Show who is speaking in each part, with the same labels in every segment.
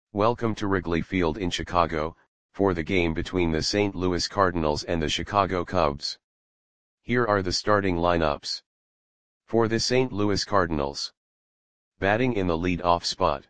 Speaker 1: Welcome to Wrigley Field in Chicago, for the game between the St. Louis Cardinals and the Chicago Cubs. Here are the starting lineups. For the St. Louis Cardinals. Batting in the lead-off spot.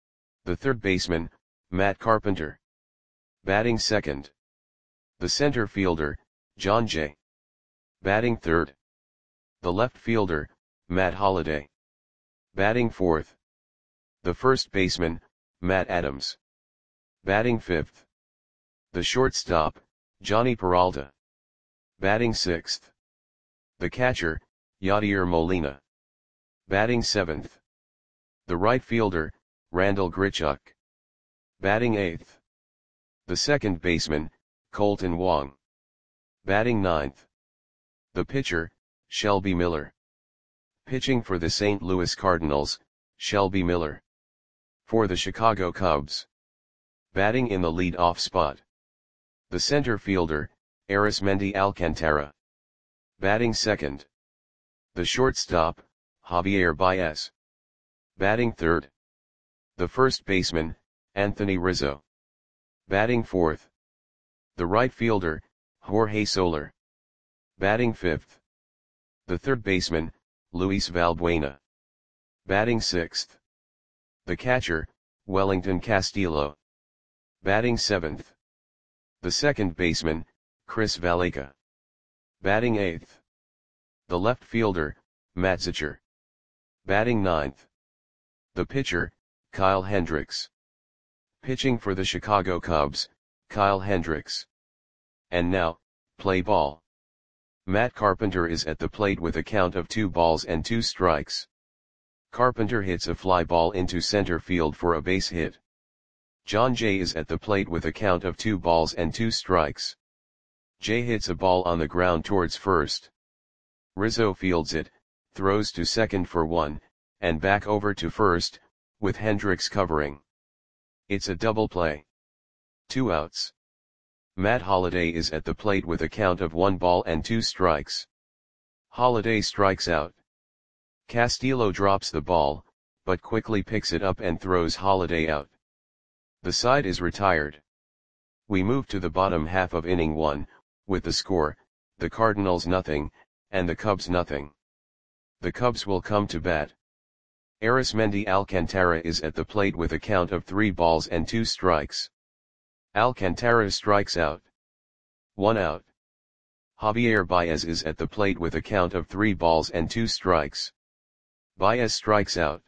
Speaker 1: The third baseman, Matt Carpenter. Batting second. The center fielder, Jon Jay. Batting third. The left fielder, Matt Holliday. Batting fourth. The first baseman, Matt Adams. Batting fifth. The shortstop, Jhonny Peralta. Batting sixth. The catcher, Yadier Molina. Batting seventh. The right fielder, Randal Grichuk. Batting eighth. The second baseman, Kolten Wong. Batting ninth. The pitcher, Shelby Miller. Pitching for the St. Louis Cardinals, Shelby Miller. For the Chicago Cubs. Batting in the lead-off spot. The center fielder, Arismendy Alcantara. Batting second. The shortstop, Javier Baez. Batting third. The first baseman, Anthony Rizzo. Batting fourth. The right fielder, Jorge Soler. Batting fifth. The third baseman, Luis Valbuena. Batting sixth. The catcher, Wellington Castillo. Batting seventh. The second baseman, Chris Valaika. Batting eighth. The left fielder, Matt Zachor. Batting ninth. The pitcher, Kyle Hendricks. Pitching for the Chicago Cubs, Kyle Hendricks. And now, play ball. Matt Carpenter is at the plate with a count of 2 balls and 2 strikes. Carpenter hits a fly ball into center field for a base hit. Jon Jay is at the plate with a count of 2 balls and 2 strikes. Jay hits a ball on the ground towards first. Rizzo fields it, throws to second for 1, and back over to first, with Hendricks covering. It's a double play. 2 outs. Matt Holliday is at the plate with a count of 1 ball and 2 strikes. Holliday strikes out. Castillo drops the ball, but quickly picks it up and throws Holliday out. The side is retired. We move to the bottom half of inning 1, with the score, the Cardinals nothing, and the Cubs nothing. The Cubs will come to bat. Arismendy Alcantara is at the plate with a count of 3 balls and 2 strikes. Alcantara strikes out. 1 out. Javier Baez is at the plate with a count of 3 balls and 2 strikes. Baez strikes out.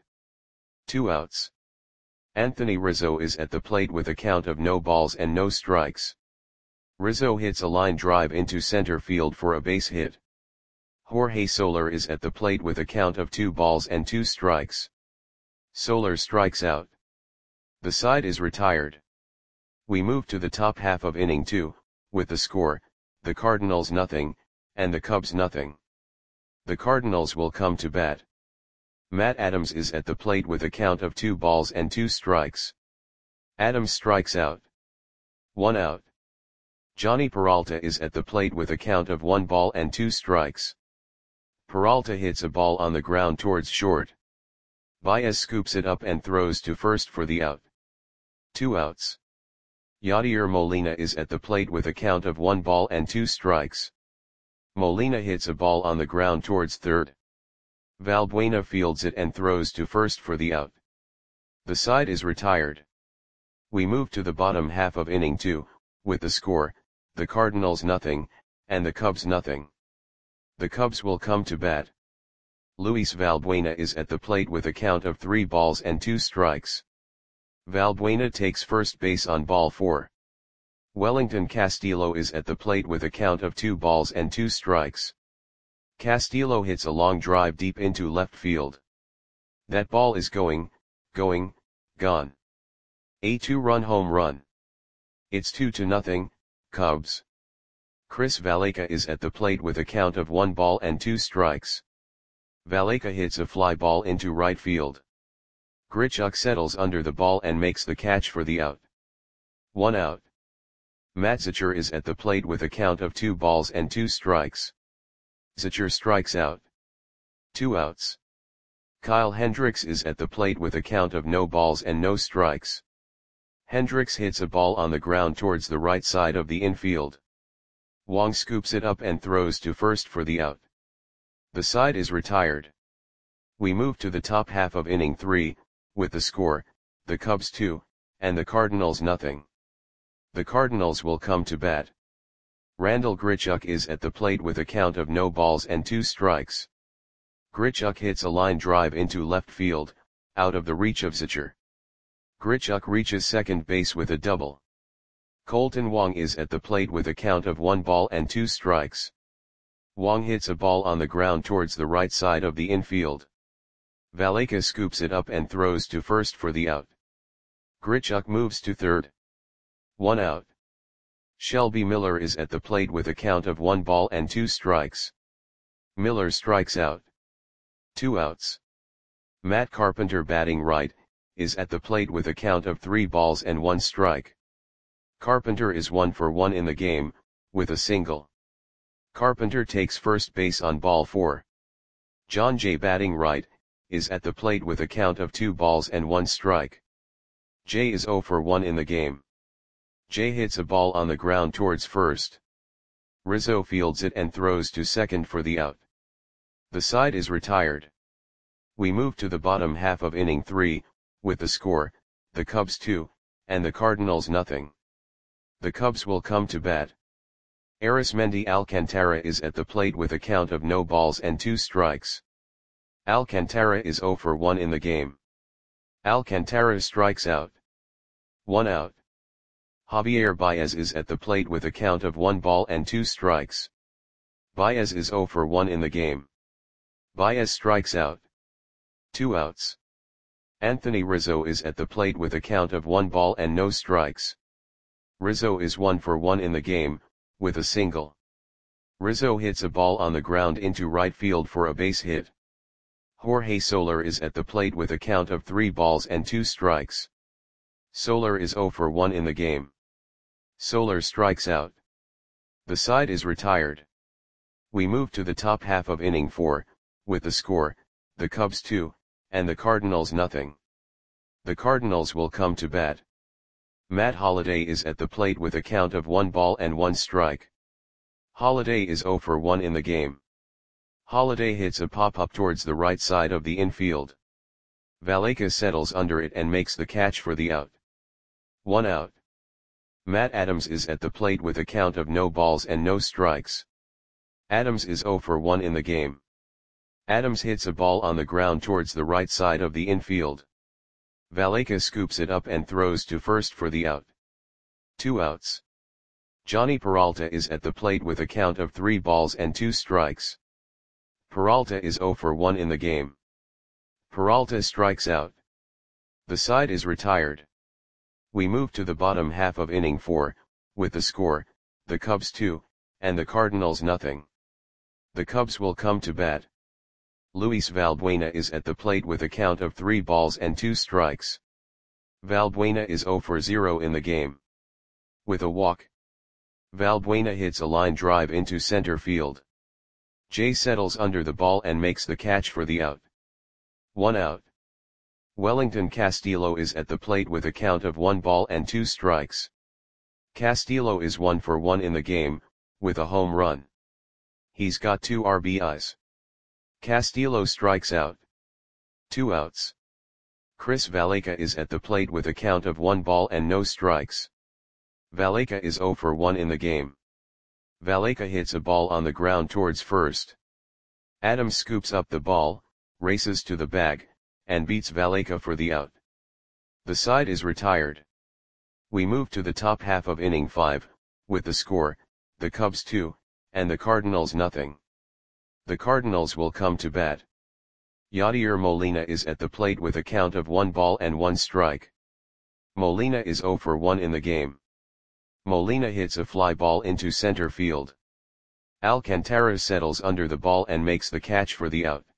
Speaker 1: 2 outs. Anthony Rizzo is at the plate with a count of no balls and no strikes. Rizzo hits a line drive into center field for a base hit. Jorge Soler is at the plate with a count of 2 balls and 2 strikes. Soler strikes out. The side is retired. We move to the top half of inning 2, with the score, the Cardinals nothing, and the Cubs nothing. The Cardinals will come to bat. Matt Adams is at the plate with a count of 2 balls and 2 strikes. Adams strikes out. 1 out. Jhonny Peralta is at the plate with a count of 1 ball and 2 strikes. Peralta hits a ball on the ground towards short. Baez scoops it up and throws to first for the out. 2 outs. Yadier Molina is at the plate with a count of 1 ball and 2 strikes. Molina hits a ball on the ground towards third. Valbuena fields it and throws to first for the out. The side is retired. We move to the bottom half of inning 2, with the score, the Cardinals nothing, and the Cubs nothing. The Cubs will come to bat. Luis Valbuena is at the plate with a count of 3 balls and 2 strikes. Valbuena takes first base on ball 4. Wellington Castillo is at the plate with a count of 2 balls and 2 strikes. Castillo hits a long drive deep into left field. That ball is gone. A 2-run home run. It's 2-0, Cubs. Chris Valaika is at the plate with a count of 1 ball and 2 strikes. Valaika hits a fly ball into right field. Grichuk settles under the ball and makes the catch for the out. 1 out. Matt Zachor is at the plate with a count of 2 balls and 2 strikes. Zachor strikes out. 2 outs. Kyle Hendricks is at the plate with a count of no balls and no strikes. Hendricks hits a ball on the ground towards the right side of the infield. Wong scoops it up and throws to first for the out. The side is retired. We move to the top half of inning 3, with the score, the Cubs 2, and the Cardinals nothing. The Cardinals will come to bat. Randal Grichuk is at the plate with a count of no balls and 2 strikes. Grichuk hits a line drive into left field, out of the reach of Zacher. Grichuk reaches second base with a double. Colton Wong is at the plate with a count of 1 ball and 2 strikes. Wong hits a ball on the ground towards the right side of the infield. Valaika scoops it up and throws to first for the out. Grichuk moves to third. 1 out. Shelby Miller is at the plate with a count of 1 ball and 2 strikes. Miller strikes out. 2 outs. Matt Carpenter, batting right, is at the plate with a count of 3 balls and 1 strike. Carpenter is 1 for 1 in the game, with a single. Carpenter takes first base on ball 4. John Jay, batting right, is at the plate with a count of 2 balls and 1 strike. Jay is 0 for 1 in the game. Jay hits a ball on the ground towards first. Rizzo fields it and throws to second for the out. The side is retired. We move to the bottom half of inning 3, with the score, the Cubs 2, and the Cardinals nothing. The Cubs will come to bat. Arismendi Alcantara is at the plate with a count of no balls and 2 strikes. Alcantara is 0 for 1 in the game. Alcantara strikes out. 1 out. Javier Baez is at the plate with a count of 1 ball and 2 strikes. Baez is 0 for 1 in the game. Baez strikes out. 2 outs. Anthony Rizzo is at the plate with a count of 1 ball and no strikes. Rizzo is 1 for 1 in the game, with a single. Rizzo hits a ball on the ground into right field for a base hit. Jorge Soler is at the plate with a count of 3 balls and 2 strikes. Soler is 0 for 1 in the game. Soler strikes out. The side is retired. We move to the top half of inning 4, with the score, the Cubs 2, and the Cardinals nothing. The Cardinals will come to bat. Matt Holliday is at the plate with a count of 1 ball and 1 strike. Holliday is 0 for 1 in the game. Holliday hits a pop-up towards the right side of the infield. Valaika settles under it and makes the catch for the out. 1 out. Matt Adams is at the plate with a count of no balls and no strikes. Adams is 0 for 1 in the game. Adams hits a ball on the ground towards the right side of the infield. Valaika scoops it up and throws to first for the out. 2 outs. Johnny Peralta is at the plate with a count of 3 balls and 2 strikes. Peralta is 0 for 1 in the game. Peralta strikes out. The side is retired. We move to the bottom half of inning 4, with the score, the Cubs 2, and the Cardinals nothing. The Cubs will come to bat. Luis Valbuena is at the plate with a count of 3 balls and 2 strikes. Valbuena is 0 for 0 in the game. With a walk. Valbuena hits a line drive into center field. Jay settles under the ball and makes the catch for the out. 1 out. Wellington Castillo is at the plate with a count of 1 ball and 2 strikes. Castillo is 1 for 1 in the game, with a home run. He's got 2 RBIs. Castillo strikes out. 2 outs. Chris Valaika is at the plate with a count of 1 ball and no strikes. Valaika is 0 for 1 in the game. Valaika hits a ball on the ground towards first. Adams scoops up the ball, races to the bag, and beats Valaika for the out. The side is retired. We move to the top half of inning 5, with the score, the Cubs 2, and the Cardinals nothing. The Cardinals will come to bat. Yadier Molina is at the plate with a count of 1 ball and 1 strike. Molina is 0 for 1 in the game. Molina hits a fly ball into center field. Alcantara settles under the ball and makes the catch for the out.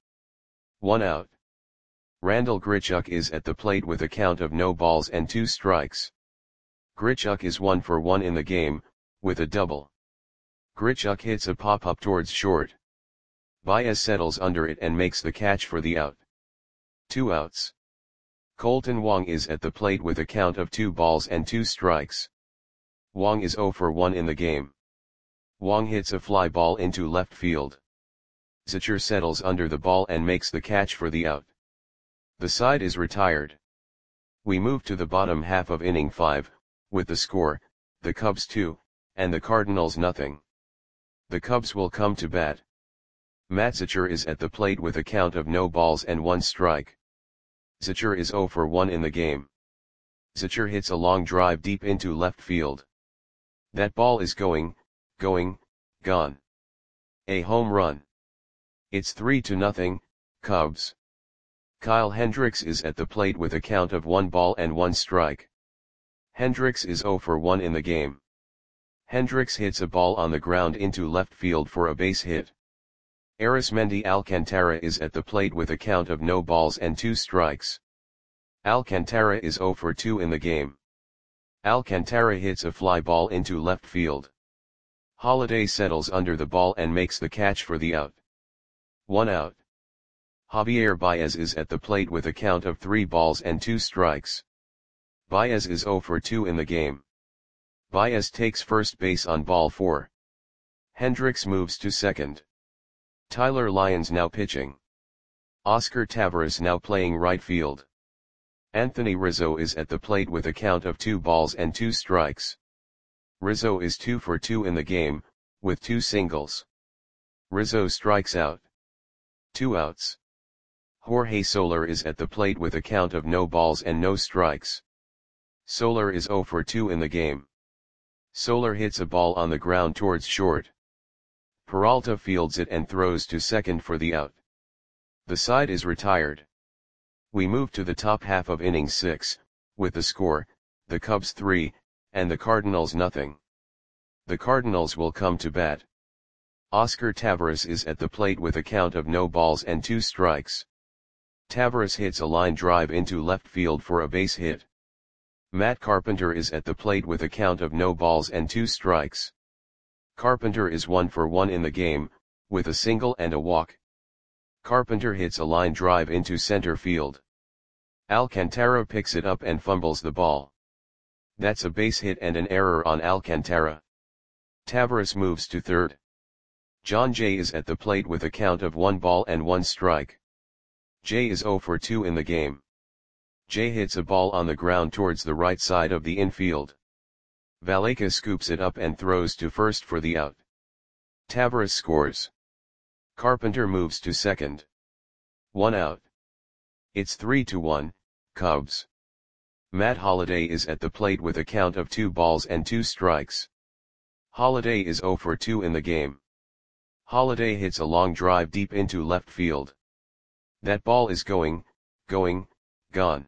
Speaker 1: 1 out. Randal Grichuk is at the plate with a count of no balls and 2 strikes. Grichuk is 1 for 1 in the game, with a double. Grichuk hits a pop-up towards short. Baez settles under it and makes the catch for the out. 2 outs. Colton Wong is at the plate with a count of 2 balls and 2 strikes. Wong is 0 for 1 in the game. Wong hits a fly ball into left field. Zachor settles under the ball and makes the catch for the out. The side is retired. We move to the bottom half of inning 5, with the score, the Cubs 2, and the Cardinals nothing. The Cubs will come to bat. Matt Zachor is at the plate with a count of no balls and 1 strike. Zachor is 0 for 1 in the game. Zachor hits a long drive deep into left field. That ball is going, gone. A home run. It's 3-0, Cubs. Kyle Hendricks is at the plate with a count of 1 ball and 1 strike. Hendricks is 0 for 1 in the game. Hendricks hits a ball on the ground into left field for a base hit. Arismendi Alcantara is at the plate with a count of no balls and 2 strikes. Alcantara is 0 for 2 in the game. Alcantara hits a fly ball into left field. Holiday settles under the ball and makes the catch for the out. 1 out. Javier Baez is at the plate with a count of 3 balls and 2 strikes. Baez is 0 for 2 in the game. Baez takes first base on ball 4. Hendricks moves to second. Tyler Lyons now pitching. Oscar Taveras now playing right field. Anthony Rizzo is at the plate with a count of 2 balls and 2 strikes. Rizzo is 2 for 2 in the game, with 2 singles. Rizzo strikes out. 2 outs. Jorge Soler is at the plate with a count of no balls and no strikes. Soler is 0 for 2 in the game. Soler hits a ball on the ground towards short. Peralta fields it and throws to second for the out. The side is retired. We move to the top half of inning 6, with the score, the Cubs 3, and the Cardinals nothing. The Cardinals will come to bat. Oscar Taveras is at the plate with a count of no balls and 2 strikes. Taveras hits a line drive into left field for a base hit. Matt Carpenter is at the plate with a count of no balls and 2 strikes. Carpenter is 1 for 1 in the game, with a single and a walk. Carpenter hits a line drive into center field. Alcantara picks it up and fumbles the ball. That's a base hit and an error on Alcantara. Taveras moves to third. John Jay is at the plate with a count of 1 ball and 1 strike. Jay is 0 for 2 in the game. Jay hits a ball on the ground towards the right side of the infield. Valaika scoops it up and throws to first for the out. Taveras scores. Carpenter moves to second. 1 out. It's 3-1, Cubs. Matt Holliday is at the plate with a count of 2 balls and 2 strikes. Holliday is 0 for 2 in the game. Holliday hits a long drive deep into left field. That ball is going, gone.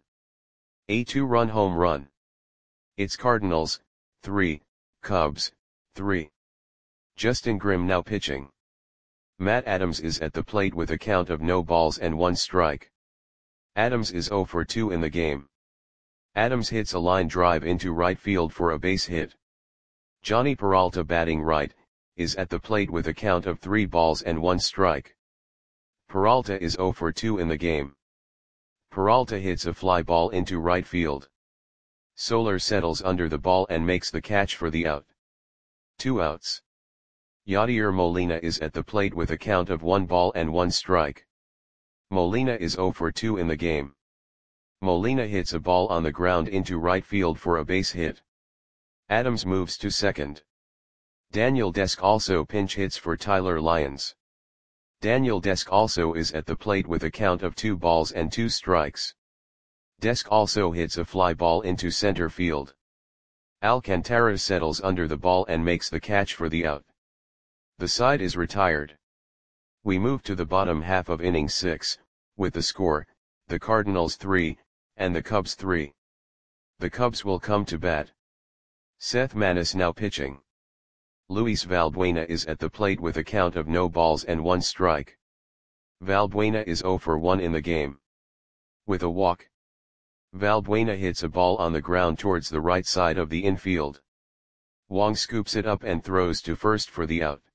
Speaker 1: A 2-run home run. It's Cardinals 3, Cubs 3. Justin Grimm now pitching. Matt Adams is at the plate with a count of no balls and 1 strike. Adams is 0 for 2 in the game. Adams hits a line drive into right field for a base hit. Johnny Peralta batting right, is at the plate with a count of 3 balls and 1 strike. Peralta is 0 for 2 in the game. Peralta hits a fly ball into right field. Soler settles under the ball and makes the catch for the out. 2 outs. Yadier Molina is at the plate with a count of 1 ball and 1 strike. Molina is 0 for 2 in the game. Molina hits a ball on the ground into right field for a base hit. Adams moves to second. Daniel Desk also pinch hits for Tyler Lyons. Daniel Desk also is at the plate with a count of 2 balls and 2 strikes. Desk also hits a fly ball into center field. Alcantara settles under the ball and makes the catch for the out. The side is retired. We move to the bottom half of inning 6, with the score, the Cardinals 3, and the Cubs 3. The Cubs will come to bat. Seth Maness now pitching. Luis Valbuena is at the plate with a count of no balls and 1 strike. Valbuena is 0 for 1 in the game. With a walk. Valbuena hits a ball on the ground towards the right side of the infield. Wong scoops it up and throws to first for the out.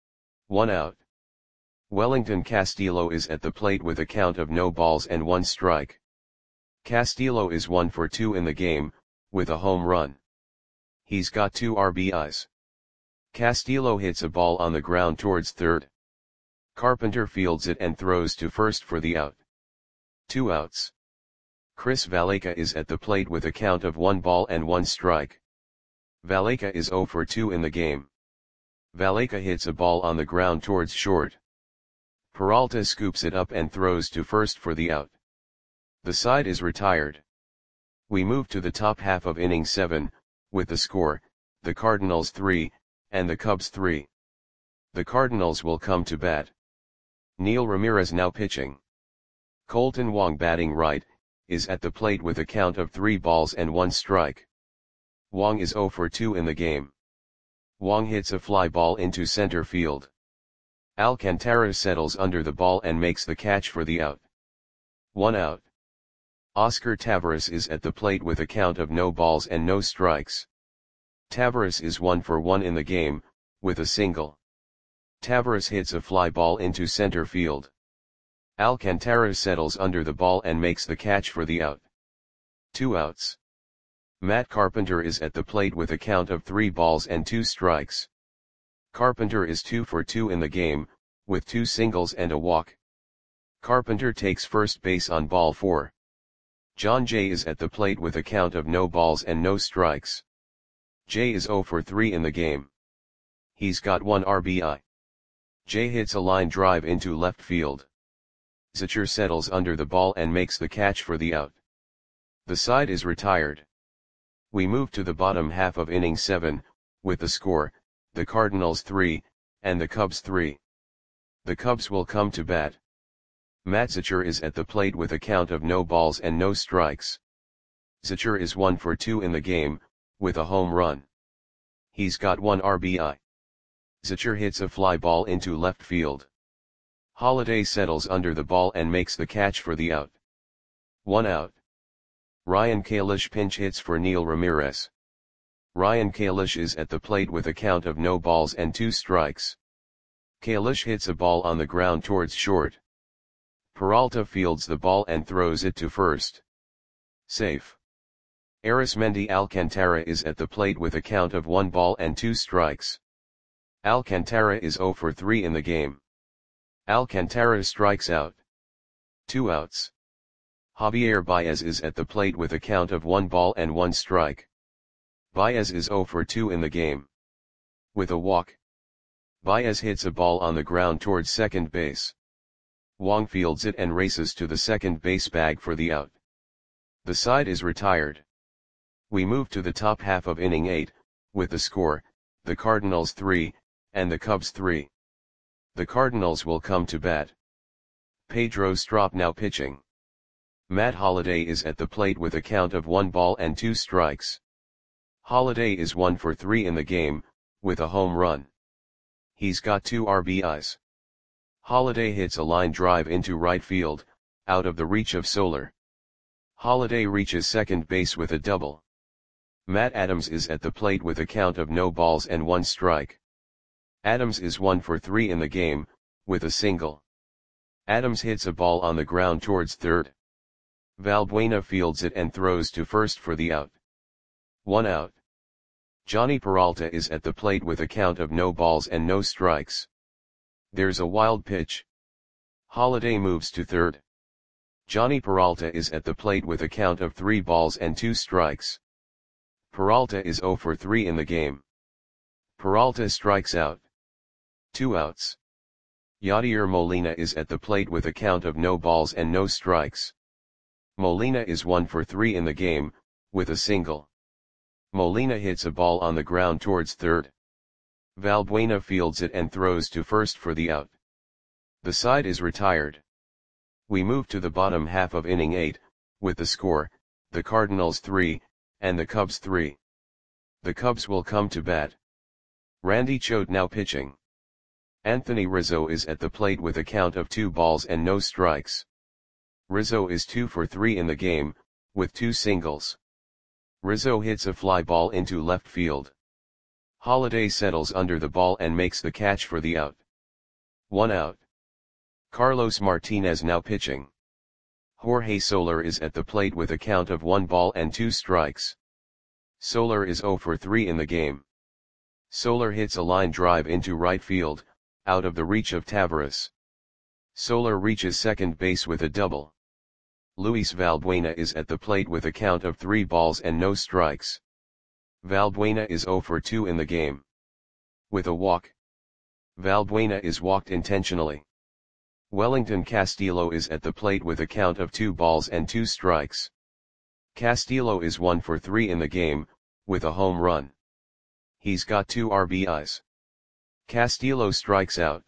Speaker 1: 1 out. Wellington Castillo is at the plate with a count of no balls and 1 strike. Castillo is 1 for 2 in the game, with a home run. He's got 2 RBIs. Castillo hits a ball on the ground towards third. Carpenter fields it and throws to first for the out. 2 outs. Chris Valaika is at the plate with a count of 1 ball and 1 strike. Valaika is 0 for 2 in the game. Valaika hits a ball on the ground towards short. Peralta scoops it up and throws to first for the out. The side is retired. We move to the top half of inning 7, with the score, the Cardinals 3, and the Cubs 3. The Cardinals will come to bat. Neil Ramirez now pitching. Colton Wong batting right, is at the plate with a count of 3 balls and 1 strike. Wong is 0 for 2 in the game. Wong hits a fly ball into center field. Alcantara settles under the ball and makes the catch for the out. 1 out. Oscar Taveras is at the plate with a count of no balls and no strikes. Taveras is 1 for 1 in the game, with a single. Taveras hits a fly ball into center field. Alcantara settles under the ball and makes the catch for the out. 2 outs. Matt Carpenter is at the plate with a count of 3 balls and 2 strikes. Carpenter is 2 for 2 in the game, with 2 singles and a walk. Carpenter takes first base on ball 4. John Jay is at the plate with a count of no balls and no strikes. Jay is 0 for 3 in the game. He's got 1 RBI. Jay hits a line drive into left field. Zachor settles under the ball and makes the catch for the out. The side is retired. We move to the bottom half of inning 7, with the score, the Cardinals 3, and the Cubs 3. The Cubs will come to bat. Matt Zachor is at the plate with a count of no balls and no strikes. Zachor is 1 for 2 in the game, with a home run. He's got 1 RBI. Zachor hits a fly ball into left field. Holliday settles under the ball and makes the catch for the out. 1 out. Ryan Kalish pinch hits for Neil Ramirez. Ryan Kalish is at the plate with a count of no balls and 2 strikes. Kalish hits a ball on the ground towards short. Peralta fields the ball and throws it to first. Safe. Arismendi Alcantara is at the plate with a count of 1 ball and 2 strikes. Alcantara is 0 for 3 in the game. Alcantara strikes out. 2 outs. Javier Baez is at the plate with a count of 1 ball and 1 strike. Baez is 0 for 2 in the game. With a walk. Baez hits a ball on the ground towards second base. Wong fields it and races to the second base bag for the out. The side is retired. We move to the top half of inning 8, with the score, the Cardinals 3, and the Cubs 3. The Cardinals will come to bat. Pedro Strop now pitching. Matt Holliday is at the plate with a count of 1 ball and 2 strikes. Holliday is 1 for 3 in the game, with a home run. He's got 2 RBIs. Holliday hits a line drive into right field, out of the reach of Soler. Holliday reaches second base with a double. Matt Adams is at the plate with a count of no balls and 1 strike. Adams is 1 for 3 in the game, with a single. Adams hits a ball on the ground towards third. Valbuena fields it and throws to first for the out. 1 out. Johnny Peralta is at the plate with a count of no balls and no strikes. There's a wild pitch. Holliday moves to third. Johnny Peralta is at the plate with a count of 3 balls and 2 strikes. Peralta is 0 for 3 in the game. Peralta strikes out. 2 outs. Yadier Molina is at the plate with a count of no balls and no strikes. Molina is 1 for 3 in the game, with a single. Molina hits a ball on the ground towards third. Valbuena fields it and throws to first for the out. The side is retired. We move to the bottom half of inning 8, with the score, the Cardinals 3, and the Cubs 3. The Cubs will come to bat. Randy Choate now pitching. Anthony Rizzo is at the plate with a count of 2 balls and no strikes. Rizzo is 2 for 3 in the game, with 2 singles. Rizzo hits a fly ball into left field. Holliday settles under the ball and makes the catch for the out. 1 out. Carlos Martinez now pitching. Jorge Soler is at the plate with a count of 1 ball and 2 strikes. Soler is 0 for 3 in the game. Soler hits a line drive into right field, out of the reach of Taveras. Soler reaches second base with a double. Luis Valbuena is at the plate with a count of 3 balls and no strikes. Valbuena is 0 for 2 in the game. With a walk. Valbuena is walked intentionally. Wellington Castillo is at the plate with a count of 2 balls and 2 strikes. Castillo is 1 for 3 in the game, with a home run. He's got 2 RBIs. Castillo strikes out.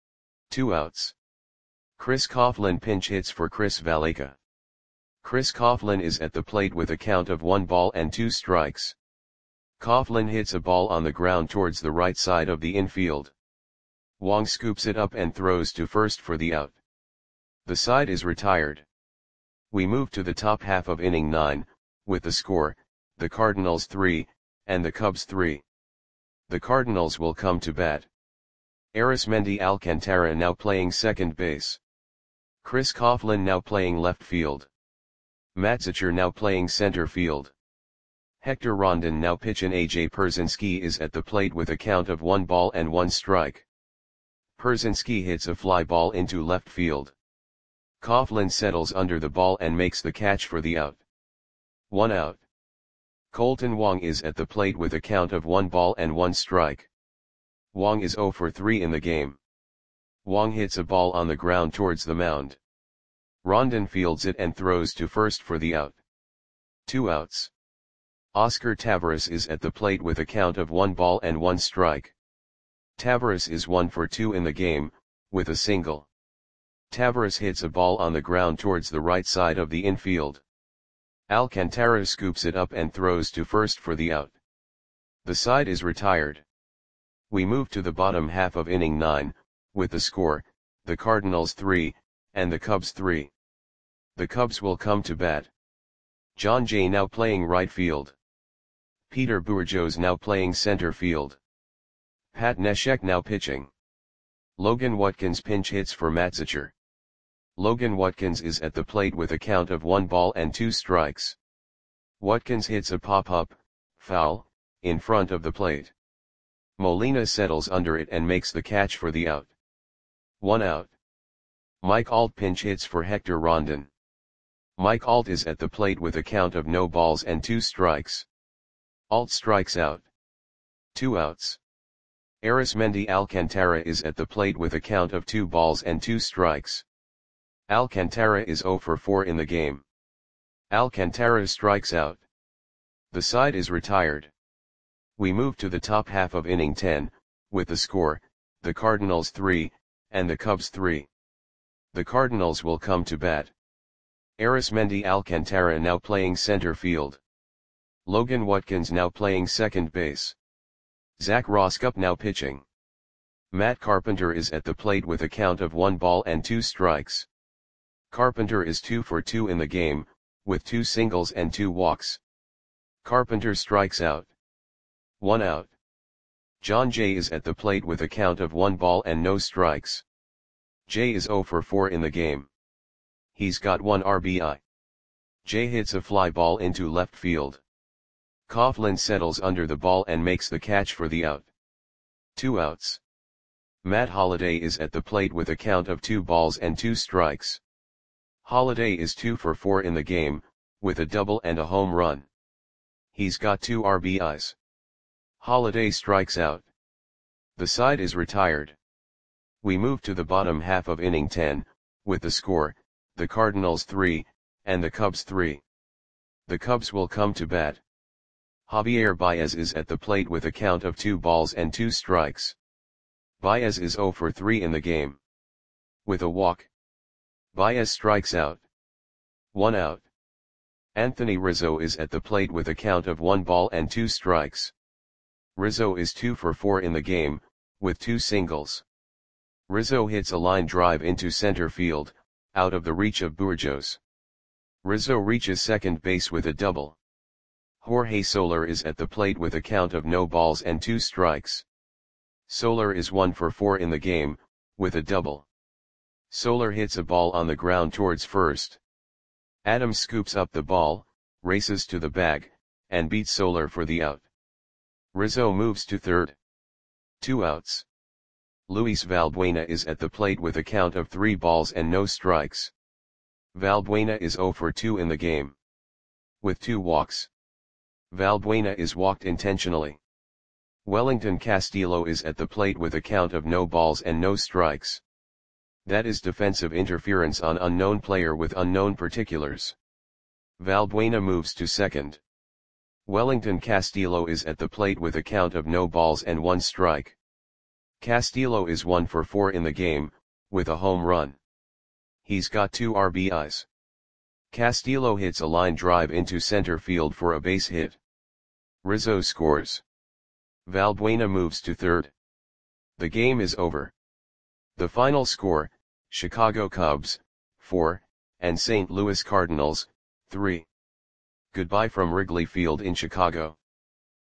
Speaker 1: 2 outs. Chris Coughlin pinch hits for Chris Valaika. Chris Coughlin is at the plate with a count of 1 ball and 2 strikes. Coughlin hits a ball on the ground towards the right side of the infield. Wong scoops it up and throws to first for the out. The side is retired. We move to the top half of inning 9, with the score, the Cardinals 3, and the Cubs 3. The Cardinals will come to bat. Arismendi Alcantara now playing second base. Chris Coughlin now playing left field. Matzicher now playing center field. Hector Rondon now pitching. AJ Pierzynski is at the plate with a count of 1 ball and 1 strike. Pierzynski hits a fly ball into left field. Coughlin settles under the ball and makes the catch for the out. 1 out. Colton Wong is at the plate with a count of 1 ball and 1 strike. Wong is 0 for 3 in the game. Wong hits a ball on the ground towards the mound. Rondon fields it and throws to first for the out. 2 outs. Oscar Taveras is at the plate with a count of 1 ball and 1 strike. Taveras is 1 for 2 in the game, with a single. Taveras hits a ball on the ground towards the right side of the infield. Alcantara scoops it up and throws to first for the out. The side is retired. We move to the bottom half of inning 9, with the score, the Cardinals 3, and the Cubs 3. The Cubs will come to bat. John Jay now playing right field. Peter Bourjos now playing center field. Pat Neshek now pitching. Logan Watkins pinch hits for Matzicher. Logan Watkins is at the plate with a count of 1 ball and 2 strikes. Watkins hits a pop-up, foul, in front of the plate. Molina settles under it and makes the catch for the out. 1 out. Mike Alt pinch hits for Hector Rondon. Mike Alt is at the plate with a count of no balls and 2 strikes. Alt strikes out. 2 outs. Arismendi Alcantara is at the plate with a count of 2 balls and 2 strikes. Alcantara is 0 for 4 in the game. Alcantara strikes out. The side is retired. We move to the top half of inning 10, with the score, the Cardinals 3, and the Cubs 3. The Cardinals will come to bat. Arismendi Alcantara now playing center field. Logan Watkins now playing second base. Zach Roskup now pitching. Matt Carpenter is at the plate with a count of 1 ball and 2 strikes. Carpenter is 2 for 2 in the game, with 2 singles and 2 walks. Carpenter strikes out. 1 out. John Jay is at the plate with a count of 1 ball and no strikes. Jay is 0 for 4 in the game. He's got 1 RBI. Jay hits a fly ball into left field. Coughlin settles under the ball and makes the catch for the out. 2 outs. Matt Holliday is at the plate with a count of 2 balls and 2 strikes. Holliday is 2 for 4 in the game, with a double and a home run. He's got 2 RBIs. Holliday strikes out. The side is retired. We move to the bottom half of inning 10, with the score, the Cardinals 3, and the Cubs 3. The Cubs will come to bat. Javier Baez is at the plate with a count of 2 balls and 2 strikes. Baez is 0 for 3 in the game. With a walk. Baez strikes out. 1 out. Anthony Rizzo is at the plate with a count of 1 ball and 2 strikes. Rizzo is 2 for 4 in the game, with 2 singles. Rizzo hits a line drive into center field, out of the reach of Bourjos. Rizzo reaches second base with a double. Jorge Soler is at the plate with a count of no balls and 2 strikes. Soler is 1 for 4 in the game, with a double. Soler hits a ball on the ground towards first. Adams scoops up the ball, races to the bag, and beats Soler for the out. Rizzo moves to third. 2 outs. Luis Valbuena is at the plate with a count of 3 balls and no strikes. Valbuena is 0 for 2 in the game, with 2 walks. Valbuena is walked intentionally. Wellington Castillo is at the plate with a count of no balls and no strikes. That is defensive interference on unknown player with unknown particulars. Valbuena moves to second. Wellington Castillo is at the plate with a count of no balls and 1 strike. Castillo is 1 for 4 in the game, with a home run. He's got 2 RBIs. Castillo hits a line drive into center field for a base hit. Rizzo scores. Valbuena moves to third. The game is over. The final score, Chicago Cubs, 4, and St. Louis Cardinals, 3. Goodbye from Wrigley Field in Chicago.